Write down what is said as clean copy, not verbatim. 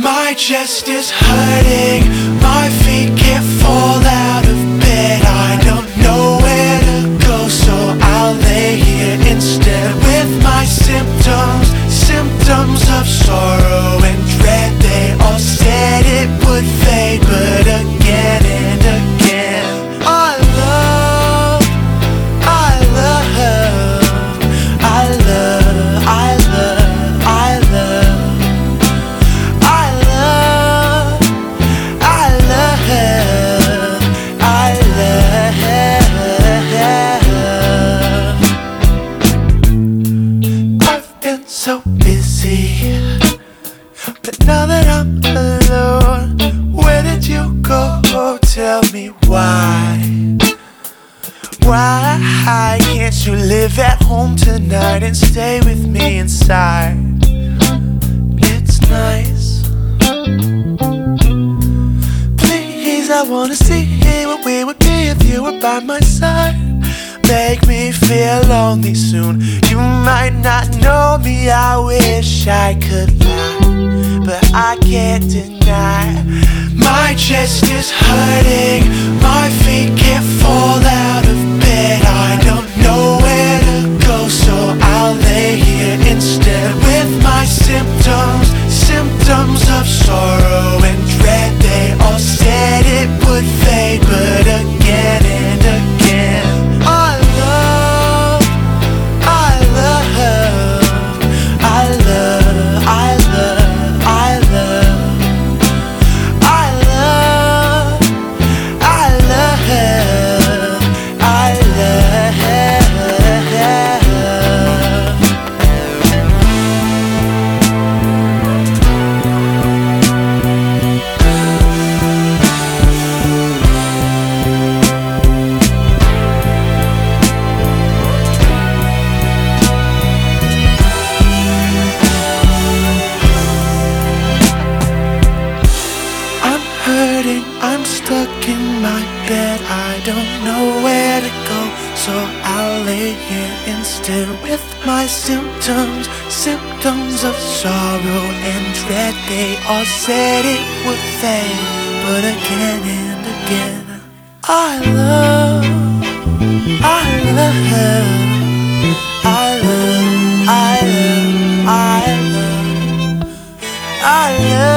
My chest is hurting, my feet can't fall out of bed. I don't know where to go, so I'll lay here instead with my symptoms, symptoms of sorrow and dread. They all said it would fade, but again and again I love, I love, I love, I love, I love, I love, I love, I love. I've been so busy, but now that I'm alone, where did you go? Tell me why? Why can't you live at home tonight and stay with me inside? It's nice. Please, I wanna see what we would be if you were by my side. Make me feel lonely soon. You might not know me, I wish I could lie, but I can't deny. My chest is hurting, my feet can't fall out of bed. I don't know where to go, so I'll lay here instead with my symptoms, symptoms of sorrow and dread. They all said it would fade, but again and again I love, I love, I love, I love, I love, I love, I love, I love. I'm hurting, I'm stuck in my bed. I don't know where to go, so I'll lay here instead with my symptoms, symptoms of sorrow and dread. They all said it would fade, but again and again I love, I love, I love, I love, I love, I love.